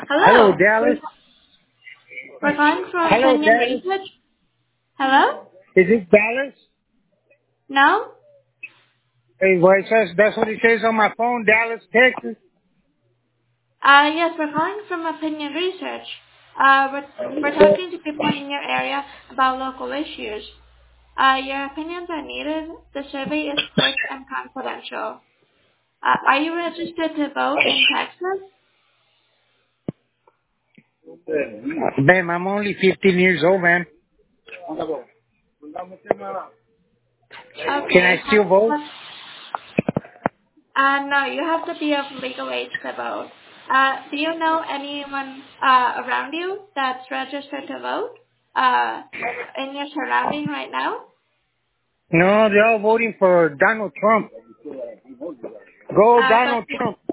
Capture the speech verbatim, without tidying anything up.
Hello, Hello. Dallas. We're calling from Hello, Opinion Dallas. Research. Hello? Is this Dallas? No? Hey, well, it says, that's what it says on my phone, Dallas, Texas. Uh, yes, we're calling from Opinion Research. Uh, we're, we're talking to people in your area about local issues. Uh, your opinions are needed. The survey is quick and confidential. Uh, are you registered to vote in Texas? Ma'am, I'm only fifteen years old, man. Can Okay. I still vote? Uh, no, you have to be of legal age to vote. Uh, do you know anyone uh, around you that's registered to vote uh, in your surrounding right now? No, they're all voting for Donald Trump. Go Uh, but Donald Trump.